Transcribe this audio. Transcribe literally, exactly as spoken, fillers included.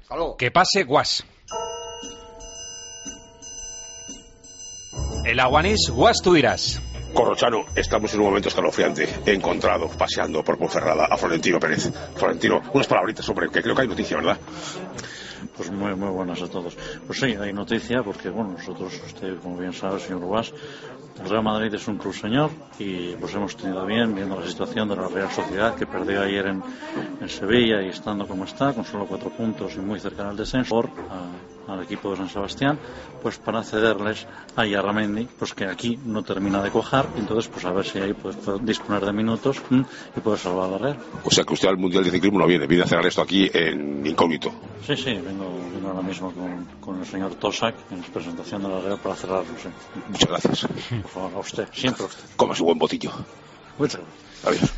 Hasta luego. Que pase Guas. El Aguanís, Guas, tú dirás. Corrochano, estamos en un momento escalofriante. He encontrado, paseando por Ponferrada, a Florentino Pérez. Florentino, unas palabritas, hombre, que creo que hay noticia, ¿verdad? Pues muy, muy buenas a todos. Pues sí, hay noticia porque, bueno, nosotros, usted como bien sabe, señor Guas, el Real Madrid es un club señor y pues hemos tenido bien, viendo la situación de la Real Sociedad, que perdió ayer en, en Sevilla y estando como está, con solo cuatro puntos y muy cerca del descenso, por, a, al equipo de San Sebastián, pues para cederles a Yarramendi, pues que aquí no termina de cuajar, y entonces pues a ver si ahí pues, puede disponer de minutos ¿m? y puede salvar a la Real. O sea que usted al Mundial de Ciclismo no viene, viene a cerrar esto aquí en incógnito. Sí, sí, vengo, vengo ahora mismo con, con el señor Tosak en la presentación de la Real para cerrarlo, sí. Muchas gracias. Por favor, a usted, siempre a usted. Coma su buen botillo. Muchas gracias. Adiós.